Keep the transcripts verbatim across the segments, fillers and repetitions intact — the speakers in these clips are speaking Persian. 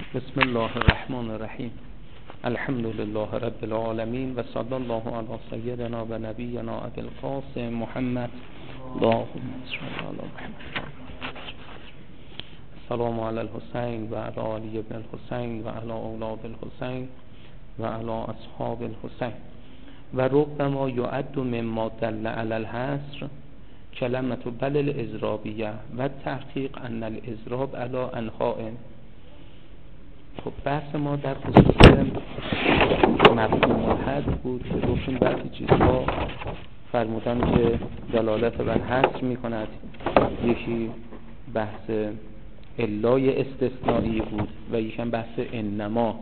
بسم الله الرحمن الرحیم. الحمد لله رب العالمین و صلی الله علی سیدنا و نبینا ابی القاسم محمد. اللهم صل علی محمد. السلام علی الحسین و علی علی ابن الحسین و علی اولاد الحسین و علی اصحاب الحسین. و ربما یعد مما دل علی الحصر کلمة بل الازرابیه و تحقیق ان الازراب علی انحاء. خب بحث ما در خصوص مفهوم الحصر بود که گفتیم بعضی چیزها فرمودن که دلالت بر حصر می کند. یکی بحث علای استثنایی بود و یکی بحث انما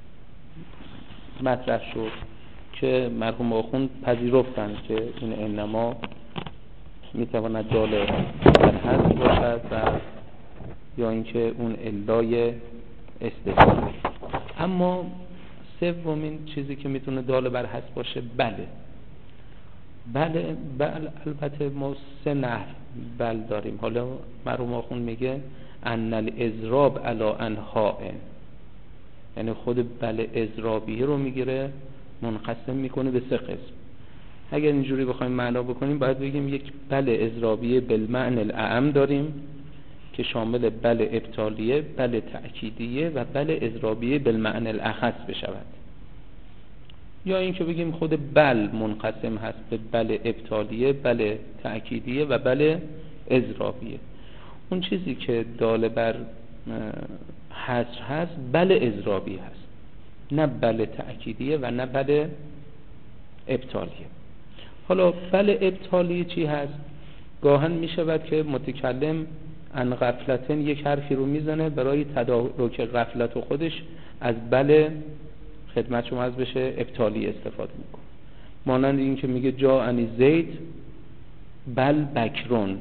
مطرح شد که مرحوم آخوند پذیرفتند که این انما می تواند دال بر حصر باشد و یا اینکه اون علای استثنایی. اما سومین چیزی که میتونه دال بر حصر باشه بله بله بله البته ما سه نحو بل داریم. حالا مرحوم آخوند میگه ان الاضراب علی انحاء، یعنی خود بل اضرابیه رو میگیره منقسم میکنه به سه قسم. اگر اینجوری بخوایم معنا بکنیم باید بگیم یک بل اضرابیه بالمعنی الاعم داریم که شامل بل ابطالیه، بل تأکیدیه و بل اضرابیه بالمعنی الاخص بشود. یا این که بگیم خود بل منقسم هست به بل ابطالیه، بل تأکیدیه و بل اضرابیه. اون چیزی که دال بر حصر هست بل اضرابی هست، نه بل تأکیدیه و نه بل ابطالیه. حالا بل ابطالیه چی هست؟ گاهن می شود که متکلم ان غفلتن یک حرفی رو میزنه برای تدارک غفلت و خودش از بل خدمت شما از بشه ابطالی استفاده میکنه. مانند این که میگه جا انی زید بل بکرون،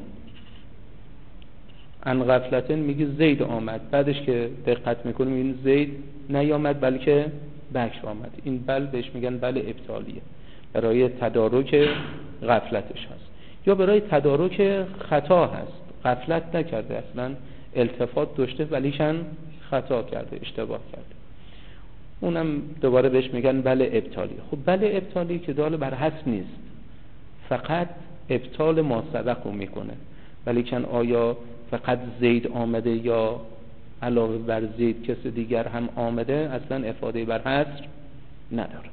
ان غفلتن میگه زید آمد، بعدش که دقت میکنیم این زید نیامد بلکه بکر آمد. این بل بهش میگن بل ابطالیه، برای تدارک غفلتش هست یا برای تدارک خطا هست. غفلت نکرده، اصلا التفات داشته ولیشن خطا کرده، اشتباه کرده. اونم دوباره بهش میگن بله ابطالی. خب بله ابطالی که دال بر حصر نیست، فقط ابطال ما سبق رو میکنه. ولیکن آیا فقط زید آمده یا علاوه بر زید کسی دیگر هم آمده اصلا افاده بر حصر نداره.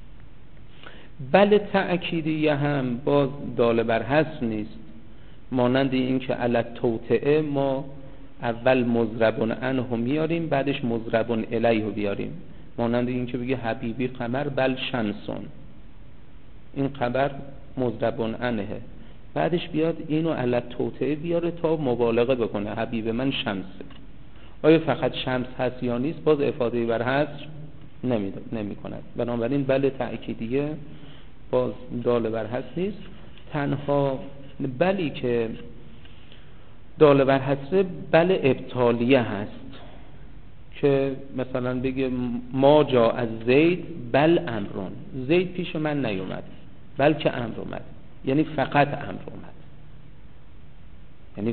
بله تأکیدیه هم باز دال بر حصر نیست، مانند این که علت توطئه ما اول مضربون عنه میاریم بعدش مضربون الیه بیاریم. مانند این که بگه حبیبی قمر بل شمسون، این قمر مضربون عنه، بعدش بیاد اینو علت توطئه بیاره تا مبالغه بکنه حبیب من شمسه. آیا فقط شمس هست یا نیست؟ باز افاده بر حصر نمی, نمی کند. بنابراین بله تأکیدیه باز دال بر حصر نیست. تنها بلی که دال بر حصر بل ابطالیه هست که مثلا بگه ما جا از زید بل امرون، زید پیش من نیومد بلکه امر اومد، یعنی فقط امر اومد. یعنی ف...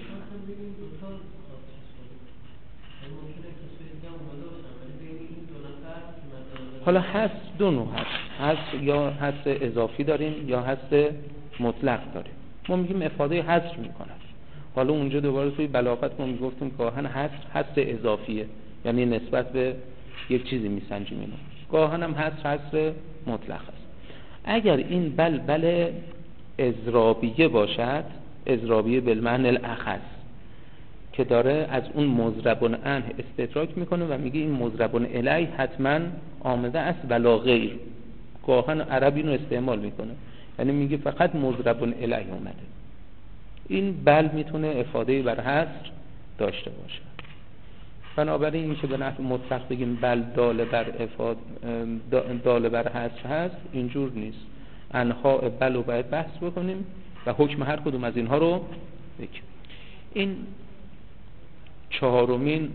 حالا هست دو نوع هست، هست یا هست اضافی داریم یا هست مطلق داریم. ما میگیم افاده حصر میکنه. حالا اونجا دوباره توی بلاغت ما میگفتیم گاهن حصر حصر اضافیه، یعنی نسبت به یک چیزی میسنجیم اینو. گاهن هم حصر حصر مطلق است. اگر این بل بل اضرابیه باشد، اضرابیه بالمعنی الاخص، که داره از اون مضربون عنه استدراک میکنه و میگه این مضربون الیه حتما آمده است ولا غیر. گاهن عربی اینو استعمال میکنه، یعنی میگه فقط مضربون الیه اومده. این بل میتونه افاده بر حصر داشته باشه. بنابراین این که به نحو مطلق بگیم بل دال بر افاده دال بر حصر هست اینجور نیست. انحاء بل رو باید بحث بکنیم و حکم هر کدوم از اینها رو بگیم. این چهارمین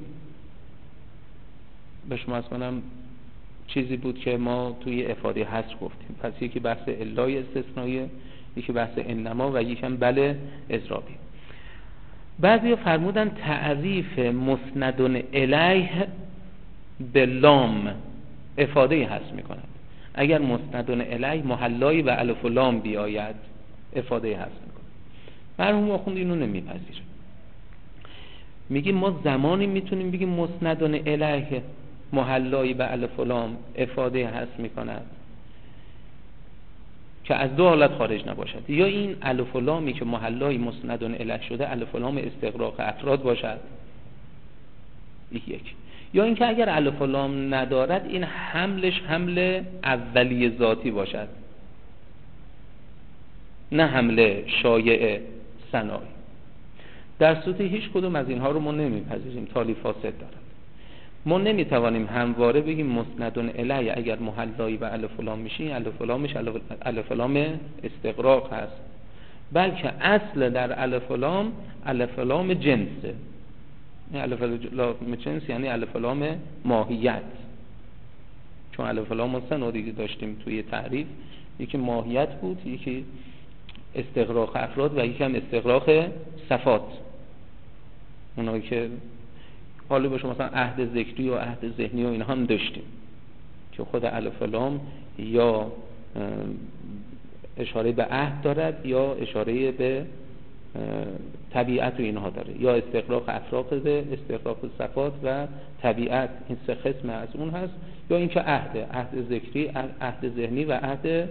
به شما از کنم چیزی بود که ما توی افاده حصر گفتیم. پس یکی بحث علای استثنایی، یکی بحث انما و یکی هم بله اضرابی. بعضی فرمودن تعریف مسندون الیه به لام افاده هست می کند. اگر مسندون الیه محلایی به الف و لام بیاید افاده هست می کند. مرحوم آخوند اینو نمیپذیره. میگیم ما زمانی میتونیم بگیم مسندون الیه محلایی به الف و لام افاده هست می کند که از دو حالت خارج نباشد، یا این الف و لامی که محلای مسندون الیه شده الف و لام استغراق افراد باشد، یک، یا اینکه اگر الف و لام ندارد این حملش حمل اولیه ذاتی باشد، نه حمل شایع ثنایی. در صورت هیچ کدوم از اینها رو ما نمیپذیریم، تالی فاسد دارد. ما نمیتوانیم همواره بگیم مسندون الیه اگر محلایی به الف و لام میشه الف و لامش الف و لام استغراق هست، بلکه اصل در الف و لام الف و لام جنسه. الف و لام جنس یعنی الف و لام ماهیت، چون الف و لام سه نوع دیگه داشتیم توی تعریف، یکی ماهیت بود، یکی استغراق افراد و یکی هم استغراق صفات. اونایی که حالا باشه مثلا عهد ذکری و عهد ذهنی و اینا هم داشتیم که خود الف و لام یا اشاره به عهد دارد یا اشاره به طبیعت و اینها داره، یا استغراق افراد ده، استغراق صفات و طبیعت، این سه قسم از اون هست، یا اینکه عهد عهد ذکری، عهد ذهنی و عهد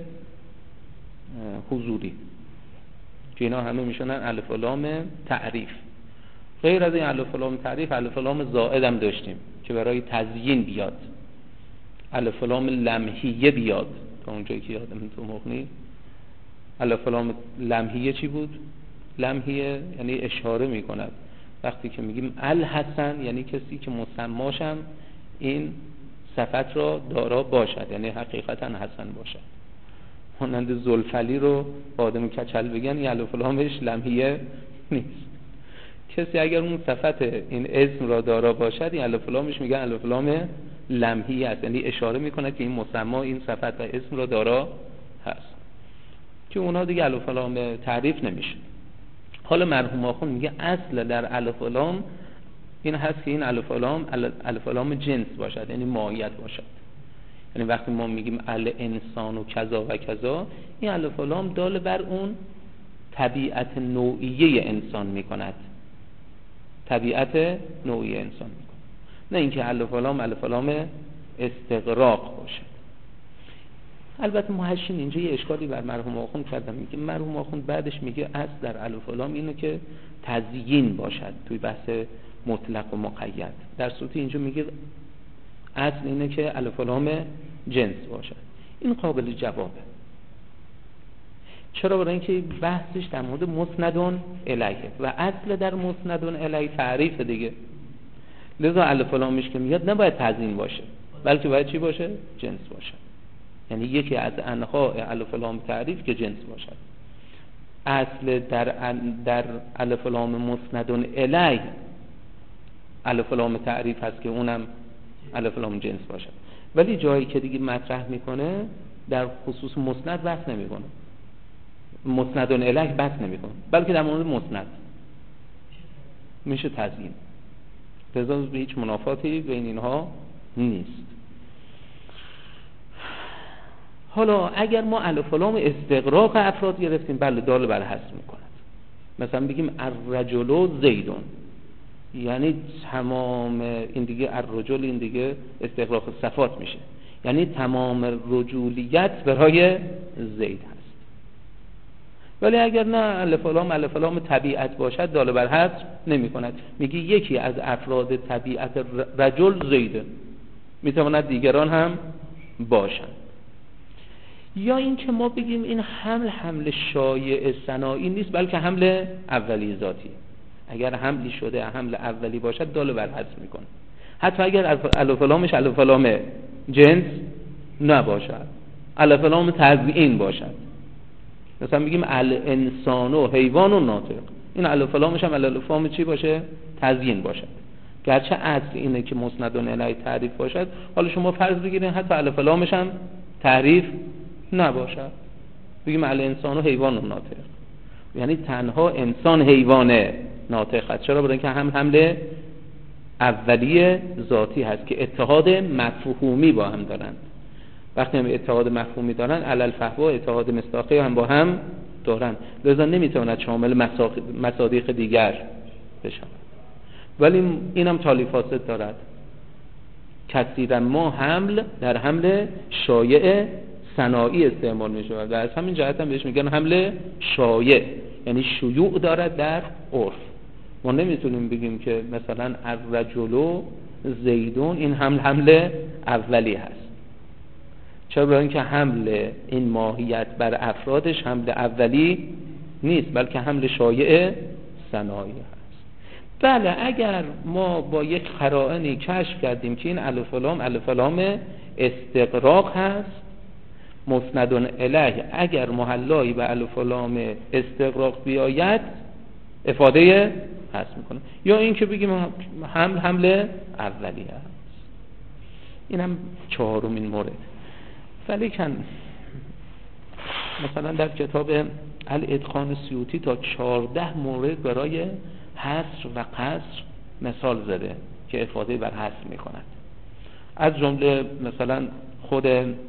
حضوری که اینا همه میشونن الف و لام تعریف. غیر از این الف و لام تعریف الف و لام زائد هم داشتیم که برای تزیین بیاد، الف و لام لمحیه بیاد. تا اونجایی که یادم تو مغنی الف و لام لمحیه چی بود؟ لمحیه یعنی اشاره میکند. وقتی که میگیم الحسن یعنی کسی که مسماشم این صفت را دارا باشد، یعنی حقیقتا حسن باشد. مانند زلفلی رو آدم کچل بگن این الف و لامش لمحیه نیست. کسی اگر اون صفت این اسم را دارا باشد این الف و لامش میگن الف و لام لمحیه است، یعنی اشاره میکنه که این مسما این صفت و اسم را دارا هست، که اونها دیگه الف و لام تعریف نمیشه. حالا مرحوم آخوند میگه اصل در الف و لام این هست که این الف و لام الف و لام جنس باشد، یعنی ماهیت باشد. یعنی وقتی ما میگیم الانسان و کذا و کذا، این الف و لام دال بر اون طبیعت نوعیه انسان میکند، طبیعت نوعیه انسان میکند، نه اینکه الف و لام الف و لام استغراق باشه. البته محشین اینجا یه اشکالی بر مرحوم آخوند کردم، میگه مرحوم آخوند بعدش میگه اصل در الف و لام اینه که تزیین باشد توی بحث مطلق و مقید، در صورتی اینجا میگه اصل اینه که الف و لام جنس باشد. این قابل جوابه. چرا؟ برای اینکه بحثش در مورد مسندون الیه و اصل در مسندون الیه تعریف دیگه، لذا الف و لامش که میاد نباید تزیین باشه بلکه باید چی باشه؟ جنس باشه. یعنی یکی از انواع الف و لام تعریف که جنس باشد. اصل در در الف و لام مسندون الیه الف و لام تعریف هست که اونم الف و لام جنس باشد، ولی جایی که دیگه مطرح میکنه در خصوص مسند بحث نمیکنه، مسندون الیه بحث نمیکنه، بلکه در مورد مسند میشه تزیین. لذا هیچ منافاتی بین اینها نیست. حالا اگر ما الف و لام استغراق افراد گرفتیم، بله دال بر حذف میکند. مثلا بگیم الرجل زیدون، یعنی تمام این دیگه الرجل این دیگه استغراق صفات میشه، یعنی تمام رجولیت برای زید هست. ولی اگر نه الف و لام الف و لام طبیعت باشد دال بر حذف نمیکند. میگه یکی از افراد طبیعت رجل زیده، میتواند دیگران هم باشند. یا این که ما بگیم این حمل حمل شایع ثنایی نیست بلکه حمل اولی ذاتی. اگر حملی شده حمل اولی باشد دال بر حذف میکنه، حتی اگر الف و لامش الف و لام جنس نباشد، الف و لام تزیین باشد. مثلا بگیم الانسان و حیوان و ناطق، این الف و لامش هم الف و لام چی باشه؟ تزیین باشد. گرچه اصل اینه که مسندون الیه تعریف باشد، حالا شما فرض بگیرید حتی الف و لامش هم تعریف نباشد، بگیم الانسان و حیوان و ناطق، یعنی تنها انسان حیوان ناطق است. چرا؟ برای اینکه هم حمله اولیه ذاتی هست که اتحاد مفهومی با هم دارن. وقتی هم اتحاد مفهومی دارن علل فحوا اتحاد مصداقی هم با هم دارن، لذا نمیتواند شامل مصادیق دیگر بشن. ولی اینم تالی فاسد دارد. کثیرا ما حمل در حمل شایع صناعی استعمال می شود و از همین جهت هم بهش میگن حمل شایع، یعنی شیوع دارد در عرف. ما نمیتونیم بگیم که مثلا الرجل زیدون این حمل حمل اولی هست. چرا؟ برای اینکه حمل این ماهیت بر افرادش حمل اولی نیست، بلکه حمل شایع صناعی هست. بله اگر ما با یک قرائنی کشف کردیم که این الف و لام الف و لام استغراق هست، مسند الیه اگر محلایی به الف و لام استغراق بیاید افاده هست میکنه، یا این که بگیم حمل حمل اولی هست. این هم چهارمین مورد. ولیکن مثلا در کتاب الاتقان سیوطی تا چهارده مورد برای حصر و قصر مثال زده که افاده بر حصر میکند. از جمله مثلا خود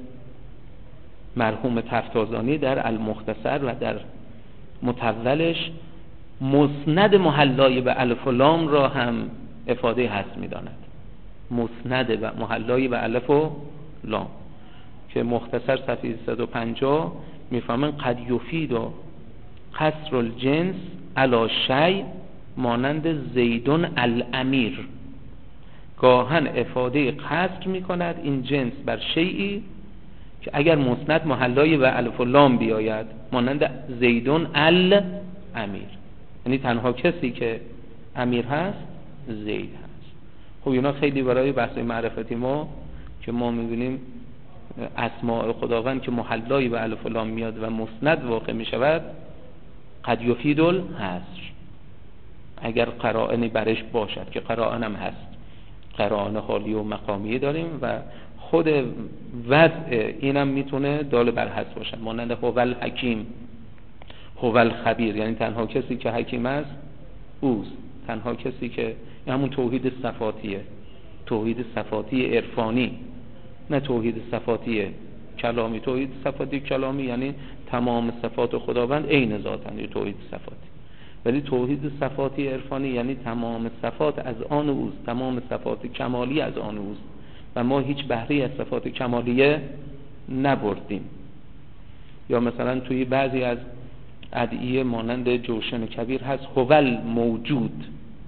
مرحوم تفتازانی در المختصر و در متولش مسند محلای به الف و لام را هم افاده حصر میداند. مسند و محلای به الف و لام که مختصر صفحه صد و پنجاه میفهمن قد یفید و قصر الجنس علی شیء مانند زیدون الامیر، گاهن افاده قصر میکند این جنس بر شیئی که اگر مسند محلای به الف و لام بیاید مانند زیدون الامیر، یعنی تنها کسی که امیر هست زید هست. خب اینا خیلی برای بحث معرفتی ما که ما میبینیم اسماء خداوند که محلای به الف و لام میاد و مسند واقع میشود قد یفید الحصر اگر قرائنی برش باشد، که قرائن هم هست، قرائن حالی و مقامی داریم و خود وضع اینم میتونه دال بر حصر باشد، مانند هو الحکیم هو الخبیر، یعنی تنها کسی که حکیم است اوست، تنها کسی که همون توحید صفاتیه، توحید صفاتی عرفانی، نه توحید صفاتی کلامی. توحید صفاتی کلامی یعنی تمام صفات خداوند عین ذاتند، یعنی توحید صفاتی. ولی توحید صفاتی عرفانی یعنی تمام صفات از آن اوست، تمام صفات کمالی از آن اوست و ما هیچ بهره از صفات کمالیه نبردیم. یا مثلا توی بعضی از ادعیه مانند جوشن کبیر هست هوال موجود،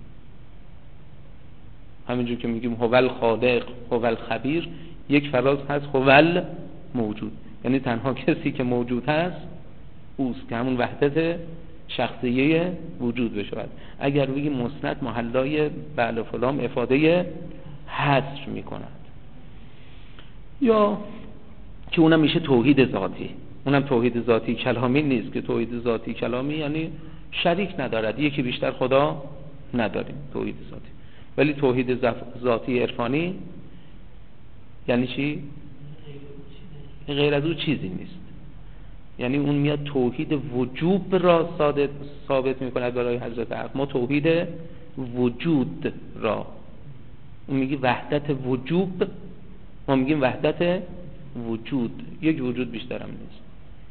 همینجور که میگیم هوال خالق هوال خبیر، یک فراز هست هوال موجود، یعنی تنها کسی که موجود هست اوست که همون وحدت شخصیه وجود بشود. اگر بگیم مسند محلای به الف و لام افاده حصر میکند، یا که اونم میشه توحید ذاتی، اونم توحید ذاتی کلامی نیست، که توحید ذاتی کلامی یعنی شریک ندارد، یکی بیشتر خدا نداریم، توحید ذاتی. ولی توحید ذاتی عرفانی یعنی چی؟ غیر از او چیزی نیست، یعنی اون میاد توحید وجوب را ثابت میکند برای حضرت حق. ما توحید وجود را، اون میگه وحدت وجوب، ما میگیم وحدت وجود، یک وجود بیشتر هم نیست.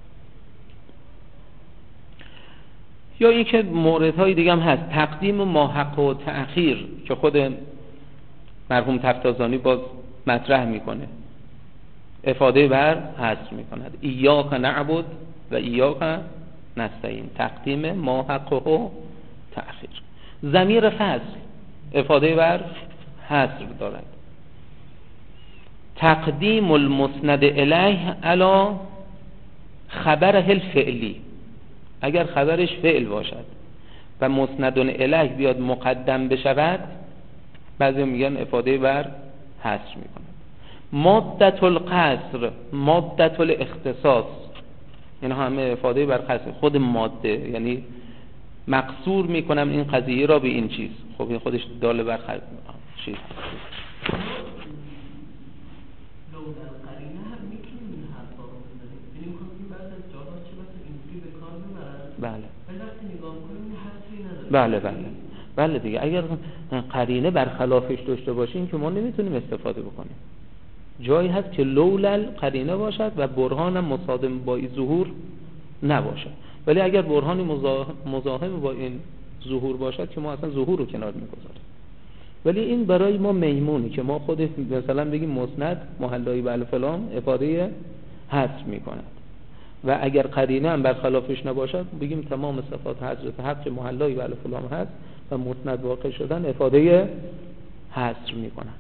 یا این که موردهای دیگه هم هست، تقدیم و ماحق و تأخیر که خود مرحوم تفتازانی باز مطرح میکنه، افاده بر حصر میکند. ایاک نعبد و ایاک نستعین، تقدیم ماحق و تأخیر. ضمیر فصل افاده بر حصر دارد. تقدیم المسند الیه علی خبره الفعلی، اگر خبرش فعل باشد و مسند الیه بیاد مقدم بشود، بعضی میگن افاده بر حصر میکنه. مادت القصر مادت الاختصاص، این همه افاده بر قصر، خود ماده یعنی مقصور میکنم این قضیه را به این چیز. خب این خودش داله بر خلق چیز. بله بله بله بله دیگه، اگر قرینه برخلافش داشته باشیم که ما نمیتونیم استفاده بکنیم. جایی هست که لولل قرینه باشد و برهان مصادم با این ظهور نباشد، ولی اگر برهانی مزاحم با این ظهور باشد که ما اصلا ظهور رو کنار میگذاریم. ولی این برای ما میمونی که ما خود مثلا بگیم مسند محلایی به الف لام افاده حذف میکند و اگر قرینه هم برخلافش نباشد بگیم تمام صفات حضرت حق محلایی به الف لام هست و مسند واقع شدن افاده حذف میکنند.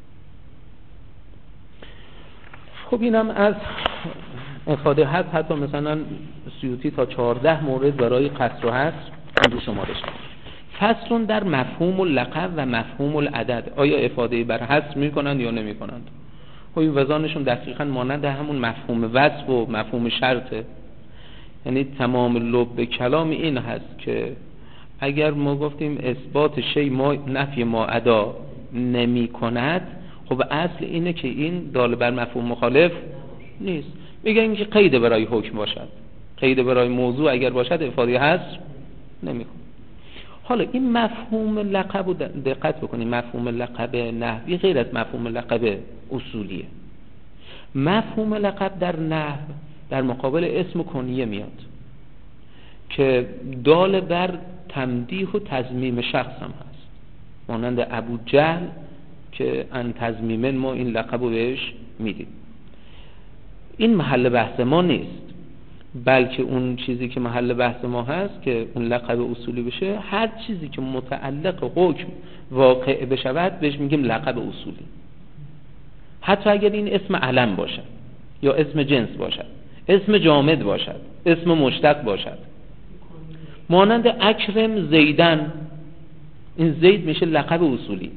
خب اینم از افاده حذف. حتی مثلا سیوطی تا چهارده مورد برای قصر و حصر اون شمارش میکنه. فصلون در مفهوم اللقب و مفهوم العدد، آیا افاده بر حذف میکنند یا نمیکنند؟ خب این وزانشون دقیقاً مانند همون مفهوم وصف و مفهوم شرطه. یعنی تمام لب کلام این هست که اگر ما گفتیم اثبات شی ما نفی ما ادا نمی کند، خب اصل اینه که این دال بر مفهوم مخالف نیست. میگن که قید برای حکم باشد، قید برای موضوع اگر باشد افاده حذف نمیکنه. حالا این مفهوم لقب رو دقت بکنید، مفهوم لقب نحوی غیر از مفهوم لقب اصولیه. مفهوم لقب در نحو در مقابل اسم کنیه میاد که دال بر تمدیح و تضمیم شخص هم هست، مانند ابو جهل که ان تضمیمن ما این لقب رو بهش میدیم. این محل بحث ما نیست، بلکه اون چیزی که محل بحث ما هست که اون لقب اصولی بشه، هر چیزی که متعلق حکم واقع بشود بهش میگیم لقب اصولی، حتی اگر این اسم علم باشد یا اسم جنس باشد، اسم جامد باشد، اسم مشتق باشد. مانند اکرم زیدن، این زید میشه لقب اصولی.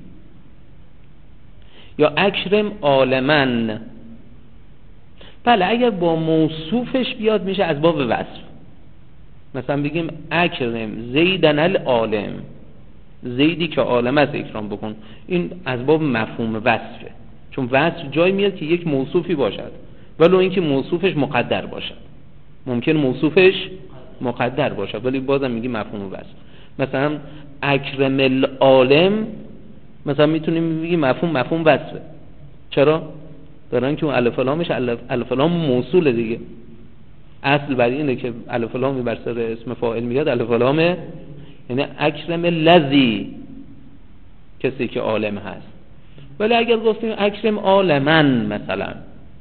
یا اکرم عالمن، بله اگر با موصوفش بیاد میشه از باب وصف. مثلا بگیم اکرم زیدن العالم، زیدی که عالم است اکرام بکن، این از باب مفهوم وصفه، چون وصف جای میاد که یک موصوفی باشد ولو اینکه موصوفش مقدر باشد. ممکن موصوفش مقدر باشد ولی بازم میگیم مفهوم وصف. مثلا اکرم العالم مثلا میتونیم بگیم مفهوم مفهوم وصفه. چرا؟ برای اینکه اون الف لامش الف لام موصوله دیگه. اصل بر اینه که الف لامی بر سر اسم فاعل میاد الف لامه، یعنی اکرم لذی، کسی که عالم هست. ولی اگر گفتیم اکرم عالمن مثلا،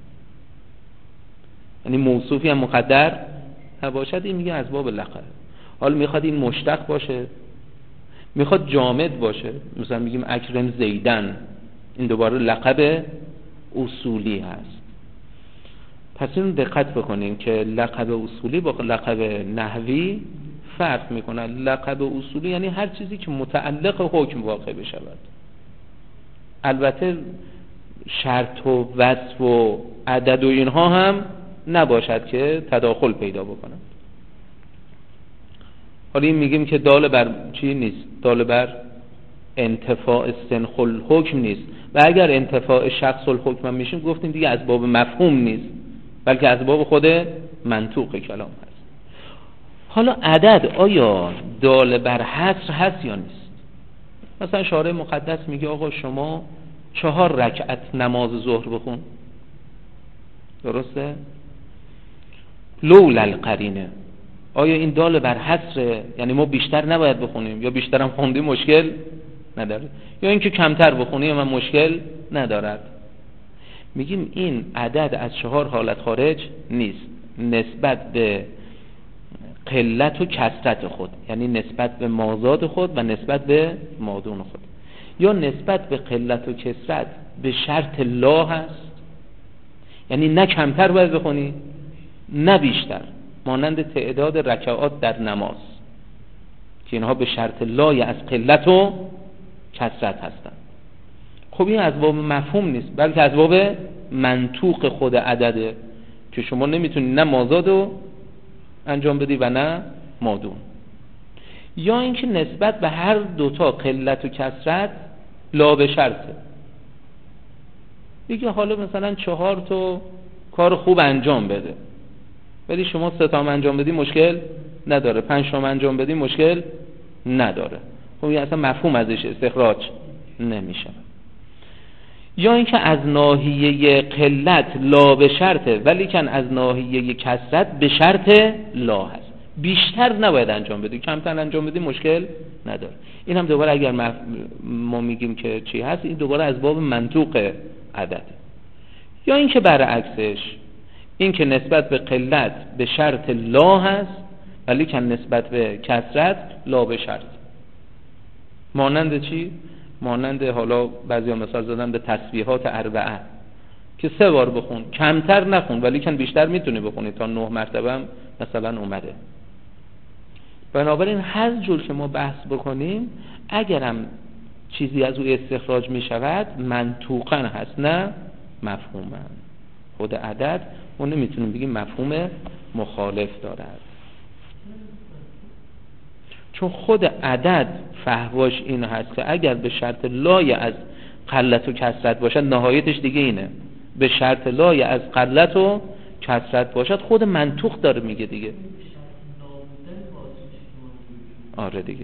یعنی موصوفی هم مقدر نباشد، این میگه از باب لقب. حالا میخواد این مشتق باشه، میخواد جامد باشه، مثلا میگیم اکرم زیدن، این دوباره لقب اصولی هست. پس این دقت بکنیم که لقب اصولی با لقب نحوی فرق میکنه. لقب اصولی یعنی هر چیزی که متعلق حکم واقع بشود. البته شرط و وصف و عدد و اینها هم نباشد که تداخل پیدا بکنند. حالا این میگیم که دال بر چی نیست؟ دال بر انتفاع سنخ الحکم نیست، و اگر انتفاع شخص الحکم هم میشیم گفتیم دیگه از باب مفهوم نیست بلکه از باب خود منطوق کلام هست. حالا عدد آیا دال بر حصر هست یا نیست؟ مثلا شارع مقدس میگه آقا شما چهار رکعت نماز ظهر بخون، درسته؟ لولا القرینه، آیا این دال بر حصر یعنی ما بیشتر نباید بخونیم یا بیشتر هم خوندیم مشکل نداره، یا اینکه کمتر بخونیم من مشکل ندارد؟ میگیم این عدد از چهار حالت خارج نیست، نسبت به قلت و کثرت خود، یعنی نسبت به مازاد خود و نسبت به مادون خود، یا نسبت به قلت و کثرت به شرط لا هست، یعنی نه کمتر باید بخونی نه بیشتر، مانند تعداد رکعات در نماز که اینها به شرط لای از قلت و کثرت هستند. خب این از باب مفهوم نیست بلکه از باب منطوق خود عدده که شما نمیتونی نه مازادو انجام بدی و نه مادون. یا اینکه نسبت به هر دوتا قلت و کثرت لا به شرطه، دیگه حالا مثلا چهار تا کار خوب انجام بده ولی شما سه تا انجام بدی مشکل نداره، پنج تا انجام بدی مشکل نداره. خب این اصلا مفهوم ازش استخراج نمیشه. یا اینکه از ناحیه قلت لا به شرطه ولی کن از ناحیه کثرت به شرط لا هست، بیشتر نباید انجام بدی، کمتر انجام بدی مشکل نداره. این هم دوباره اگر ما میگیم که چی هست، این دوباره از باب منطوق عدد. یا اینکه برعکسش، این که نسبت به قلت به شرط لا هست ولی کن نسبت به کثرت لا به شرط. مانند چی؟ مانند حالا بعضی ها مثال زدن به تسبیحات اربعه که سه بار بخون، کمتر نخون ولی کن بیشتر میتونی بخونی، تا نه مرتبه هم مثلا اومده. بنابراین هر جور که ما بحث بکنیم اگرم چیزی از او استخراج میشود منطوقاً هست نه مفهوماً. خود عدد ما نمیتونیم بگیم مفهوم مخالف دارد، چون خود عدد فحواش این هست که اگر به شرط لای از قلت و کثرت باشد، نهایتش دیگه اینه، به شرط لای از قلت و کثرت باشد، خود منطوق داره میگه دیگه. آره دیگه.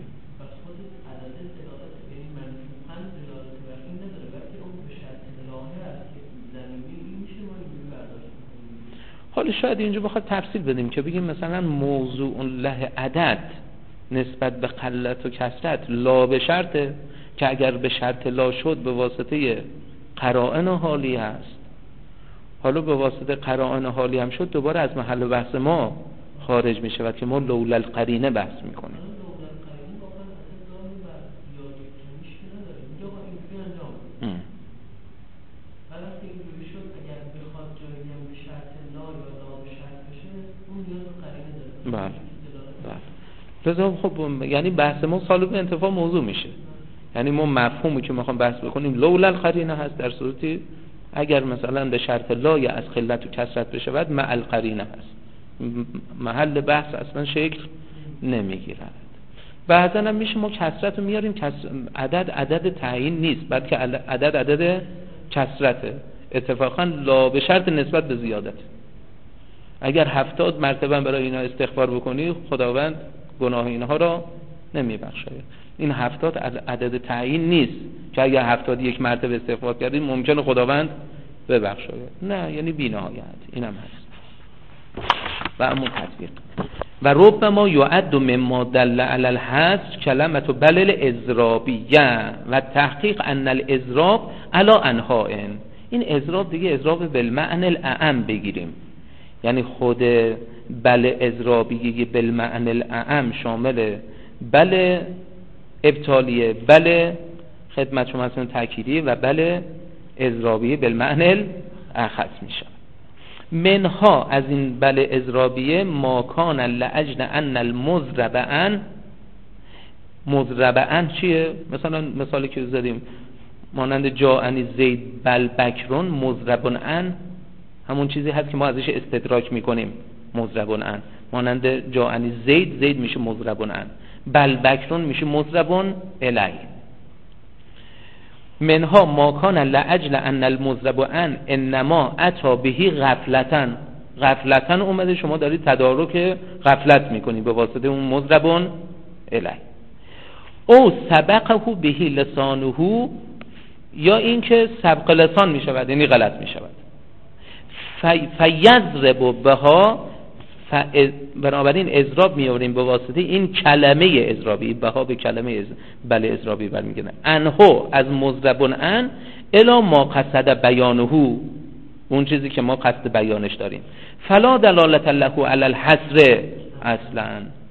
حالا شاید اینجا بخواد تفصیل بدیم که بگیم مثلا موضوع له عدد نسبت به قلت و کثرت لا به شرطه، که اگر به شرط لا شد به واسطه قرائن حالی هست، حالا به واسطه قرائن حالی هم شد دوباره از محل بحث ما خارج می شود که ما لولا القرینه بحث می کنیم. بله بله. لذا خب یعنی بحث ما سالب انتفاع موضوع میشه، یعنی ما مفهومی که میخوام بحث بکنیم لولا القرینه هست، در صورتی اگر مثلا به شرط لا یا از قلت و کثرت بشود مع القرینه هست، محل بحث اصلا شکل نمیگیرد. بعضا هم میشه ما کثرت رو میاریم، عدد عدد تعیین نیست بلکه عدد عدد کثرته، اتفاقا لا به شرط نسبت به زیادت. اگر هفتاد مرتبه برای اینا استغفار بکنی خداوند گناه اینها را نمیبخشاید. این هفتاد عدد تعیین نیست که اگر هفتاد یک مرتبه استغفار کردید ممکنه خداوند ببخشاید، نه، یعنی بی‌نهایت. اینم هست. و اما تطبیق و ربما یعد مما دل علی الحصر کلمه بل الاضرابیه و تحقیق ان الاضراب علی انواع. این اضراب دیگه اضراب بالمعنی الاعم بگیریم، یعنی خود بل اضرابیه بالمعنی الاعم شامل بل ابطالیه، بل خدمت شما اصلا تأکیدی و بل اضرابیه بالمعنی الاخص میشه. منها از این بل اضرابیه ما کان لاجل ان المضرب عن، مضرب عن چیه؟ مثلا مثالی که زدیم مانند جاءنی زید بل بکرون مضرب عن، همون چیزی هست که ما ازش استدراک میکنیم، مضرب عن. مانند جاءنی زید، زید میشه مضرب عن، بل بکرون میشه مضرب الی. منها ما کان لاجل ان المضرب عن انما اتى به غفلتا، غفلتا اومده شما دارید تدارک غفلت میکنید به واسطه اون مضرب الی. او سبقه به لسانه، یا اینکه سبق لسان میشود یعنی غلط میشود. فیضرب بها، بنابراین اضراب میاریم به واسطه این کلمه اضرابی، بها به کلمه بله اضرابی برمیگردن، انهو از مضرب عن الی ما قصد بیانه، اون چیزی که ما قصد بیانش داریم. فلا دلالت له علی الحصر اصلا،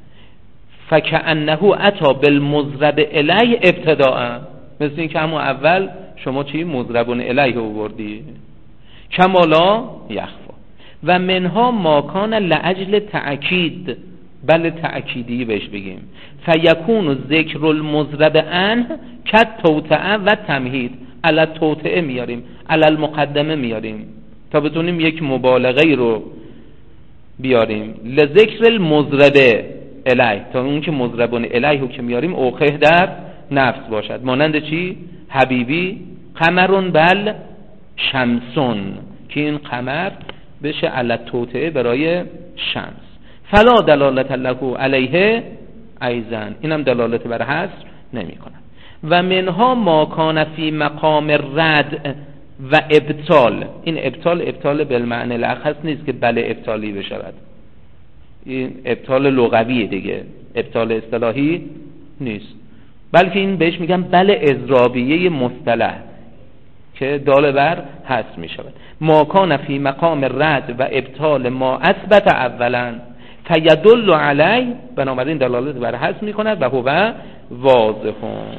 فکأنه اتی بالمضرب الیه ابتداء، مثل این که همون اول شما چی مضرب الیه آوردی، کما لا یخفا. و منها ما کان لاجل تأکید، بل تأکیدی بهش بگیم، فیکون ذکر المضرب عن کالتوطئه و تمهید، علی التوطئه میاریم، علی المقدمه میاریم تا بتونیم یک مبالغه رو بیاریم، لذکر المضرب الیه، تا اون که مضرب الیه رو که میاریم اوقع در نفس باشد. مانند چی؟ حبیبی قمرون بل شمسون، که این قمر بشه علی التوطئه برای شمس. فلا دلالت له علیه ایضا، اینم دلالت بر حصر نمی کنن. و منها ما کان فی مقام رد و ابطال. این ابطال ابطال بالمعنی الاخص نیست که بله ابطالی بشود، این ابطال لغویه دیگه، ابطال اصطلاحی نیست، بلکه این بهش میگن بله اضرابیه مصطلح که دال بر حذف میشود. ما کان فی مقام رد و ابطال ما اثبت اولا فیدل علی، بنابراین دلالت بر حذف میکند و هو واضح.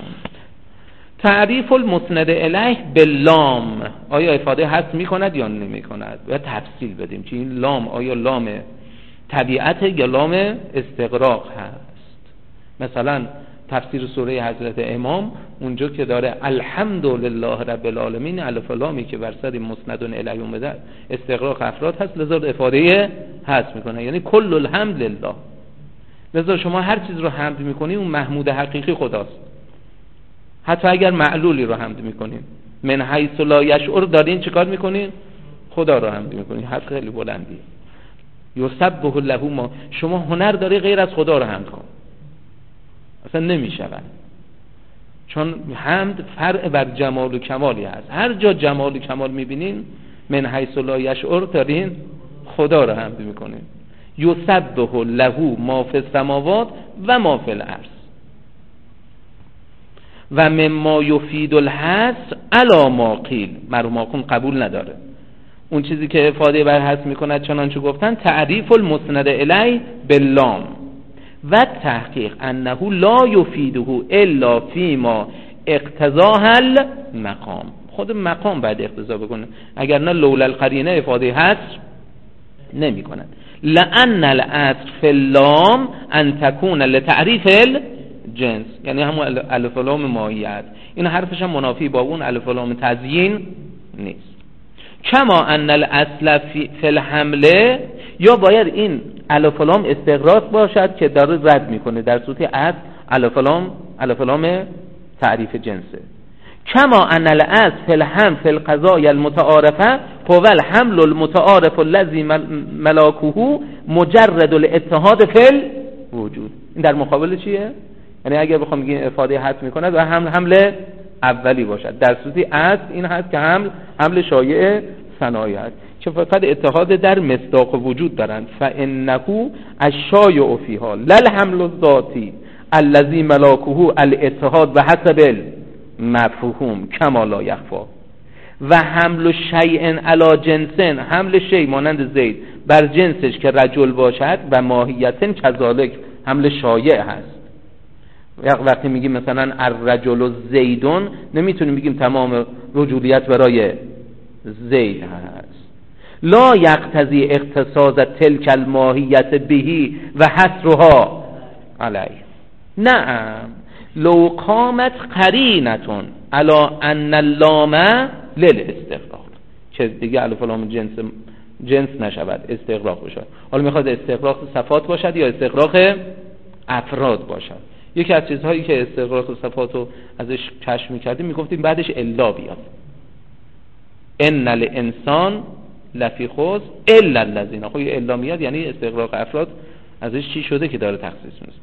تعریف المسند الیه باللام، آیا افاده حذف میکند یا نمیکند؟ و تفصیل بدیم که این لام آیا لام طبیعت یا لام استغراق هست. مثلا تفسیر سوره حضرت امام اونجا که داره الحمدلله رب العالمین، الف و لامی که بر سر مسند الیه اومده استغراق افراد هست، لذا افاده حذف میکنه، یعنی کل الحمد لله. لذا شما هر چیز رو حمد میکنی اون محمود حقیقی خداست، حتی اگر معلولی رو حمد میکنین من حیث لا یشعر دارین چیکار میکنین؟ خدا رو حمد میکنین. حق خیلی بلندی. یسبح له ما، شما هنر داری غیر از خدا رو حمد کن، اصلا نمیشود، چون حمد فرع بر جمال و کمالی هست. هر جا جمال و کمال میبینین من حیث لا یشعر دارین خدا رو حمد میکنین. یسبح له ما فی السماوات و ما فی الارض. و مما یفید الحصر علی ما قیل، مرحوم قبول نداره اون چیزی که افاده بر حذف میکند، چنانچه گفتن تعریف المسند الی باللام و تحقیق انه لا یفیده الا فیما اقتضاه المقام. خود مقام باید اقتضا بکنه، اگر نه لولا القرینه افاده حذف نمیکند. لان الاصل فی اللام ان تکون لتعریف جنس، یعنی همون الف و لام ماهیت. این حرفش هم منافی با اون الف و لام تزیین نیست. کما ان الاصل فی الحمله، یا باید این الف و لام استغراق باشد که داره رد میکنه، در صورت اصل الف و لام الف و لام تعریف جنسه. کما ان الاصل فی الحمل فی القضاء المتعارفه هو الحمل المتعارف الذی ملاکه مجرد الاتحاد فی الوجود. این در مقابل چیه؟ یعنی اگر بخوام بگیم افاده حذف میکند و حمل حمل اولی باشد، در صورتی اصل این هست که حمل حمل شایع ثنایی است که فقط اتحاد در مصداق وجود دارند. فانه الشایع فیها لا الحمل الذاتی الذی ملاکه الاتحاد و حسب المفهوم کما لا یخفی. و حمل شیء علی جنس، حمل شیء مانند زید بر جنسش که رجل باشد و ماهیتن کذالک حمل شایع هست. وقتی میگیم مثلا الرجل زیدون، نمیتونیم بگیم تمام رجولیت برای زید هست. لا یقتضی اختصاص تلک الماهیت بهی و حصرها علیه. نعم لو قامت قرینتون علی ان اللام للاستغراق، که دیگه الف و لام جنس جنس نشود، استغراق باشد. حالا میخواد استغراق صفات باشد یا استغراق افراد باشد. یکی از چیزهایی که استغراق صفات رو ازش کشف میکردیم میگفتیم بعدش الا بیاد. ان الانسان لفی خسر الا الذین، خب یه الا میاد یعنی استغراق افراد ازش چی شده که داره تخصیص میشه.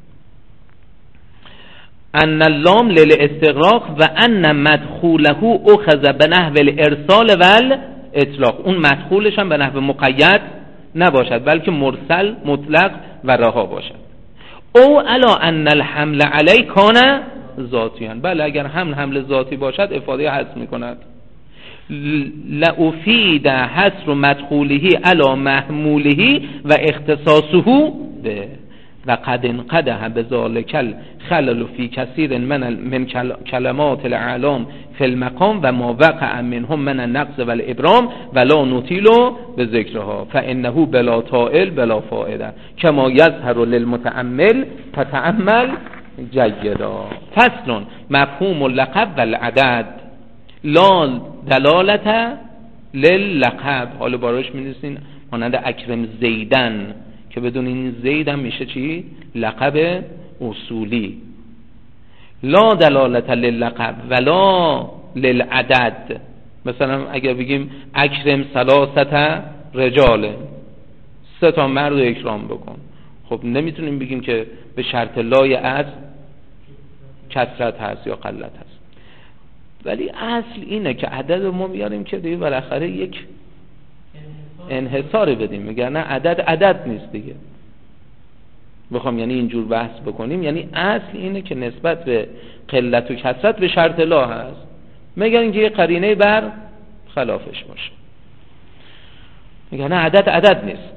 ان اللام للاستغراق و ان مدخوله اخذ به نحو الارسال و الاطلاق. اون مدخولش هم به نحو مقید نباشد بلکه مرسل مطلق و رها باشد. او الا ان الحمل علی کان ذاتیان، بله اگر حمل حمل ذاتی باشد افاده حذف میکند. لافید حصر مدخوله علی محموله و اختصاصه به و قد انقدح بذلک الخلل فی کثیر من من کلمات الاعلام فی المقام و ما وقع منهم من النقص و الابرام ولا نطیل بذکرها فانه بلا طائل بلا فائده کما یظهر للمتأمل فتأمل جیدا. فصل مفهوم اللقب و العدد لا دلالت للقب. حالا باراش می‌نویسین مانند اکرم زیدن که بدون این زید هم میشه چی؟ لقب اصولی. لا دلالت للقب ولا للعدد. مثلا اگر بگیم اکرم ثلاثه رجال، سه تا مرد رو اکرام بکن، خب نمیتونیم بگیم که به شرط لای عدد کثرت هست یا قلت هست. ولی اصل اینه که عدد ما بیاریم که دیگه بالاخره یک انحصاری بدیم. میگن نه عدد عدد نیست دیگه. بخوام یعنی اینجور بحث بکنیم، یعنی اصل اینه که نسبت به قلت و کثرت به شرط لا هست. میگن که یه قرینه بر خلافش باشه. میگن نه عدد عدد نیست.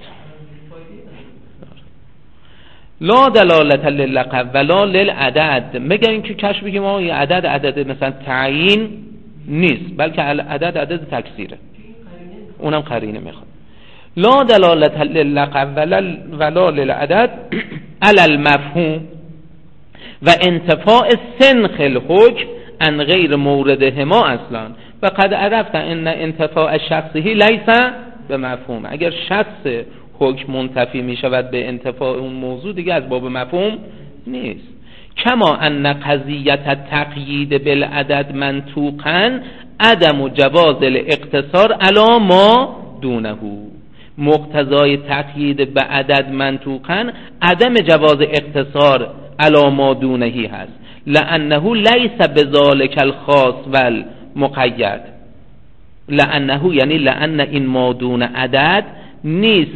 لا دلالت لللقب ولا للعدد. میگن که کش بگیم ما یه عدد عدد مثلا تعیین نیست، بلکه عدد عدد تکثیره، اونم قرینه میخواد. لا دلالت لللقب ولا للعدد علی المفهوم و انتفاء سنخ الحکم عن غیر موردهما اصلا و قد عرفت ان انتفاء شخصه لیس به مفهوم. اگر شخص حکم منتفی می شود به انتفاع اون موضوع، دیگه از باب مفهوم نیست. کما ان قضیت تقیید بالعدد منطوقا عدم جواز الاقتصار علی ما دونه. مقتضای تقیید به عدد منطوقا عدم جواز اقتصار علی ما دونهی هست، لانه لیس بذلک الخاص والمقید. لانه یعنی لان این ما دون عدد نیست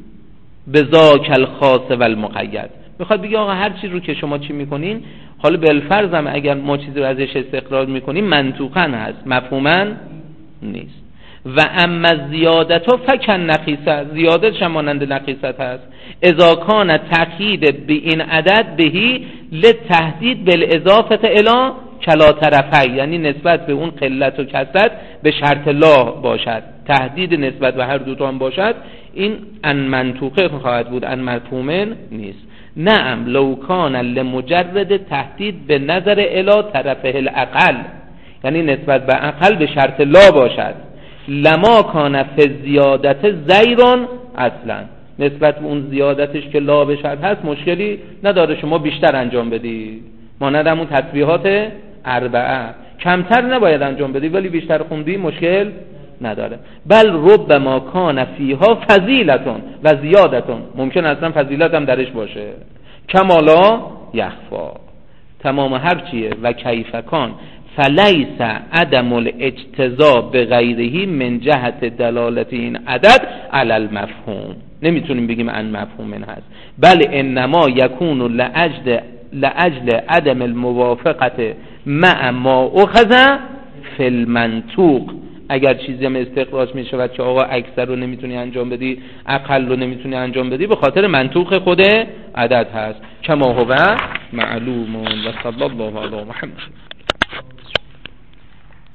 بذاک الخاص والمقید. میخواد بگه آقا هر چیز رو که شما چی میکنین، حالا بالفرض هم اگر ما چیزی رو ازش استقرار میکنیم منطوقا هست، مفهوما نیست. و اما زیادت فکن نقیصه، زیادت شمانند نقیصت هست. اذا کان تقیید به این عدد بهی لتهدید بالاضافه الی کلا طرفی، یعنی نسبت به اون قلت و کثرت به شرط لا باشد، تهدید نسبت به هر دوتا هم باشد، این ان منطوقه خواهد بود، ان مفهومن نیست. نعم لو کان لمجرد تهدید به نظر الی طرفه الاقل، یعنی نسبت به اقل به شرط لا باشد، لما کان فی زیادت زیرون اصلا، نسبت به اون زیادتش که لا به شرط هست مشکلی نداره، شما بیشتر انجام بدی، مانند همون تسبیحات اربعه کمتر نباید انجام بدی ولی بیشتر خوندی مشکل نداره. بل ربما کان فیها فضیلتون و زیادتون، ممکن اصلا فضیلت هم درش باشه. کمالا یخفا، تمام هر چیه و کیف کان فلیس عدم الاجتزا به غیرهی من جهت دلالت این عدد علی المفهوم. نمیتونیم بگیم ان مفهوم هست، بل انما یکون لاجل لاجل عدم الموافقت مع ما اخذ فی المنطوق. اگر چیزی هم استخراج می شود که آقا اکثر رو نمیتونی انجام بدی، اقل رو نمیتونی انجام بدی، به خاطر منطوق خود عدد هست. کما هو معلوم و صلی الله علی محمد.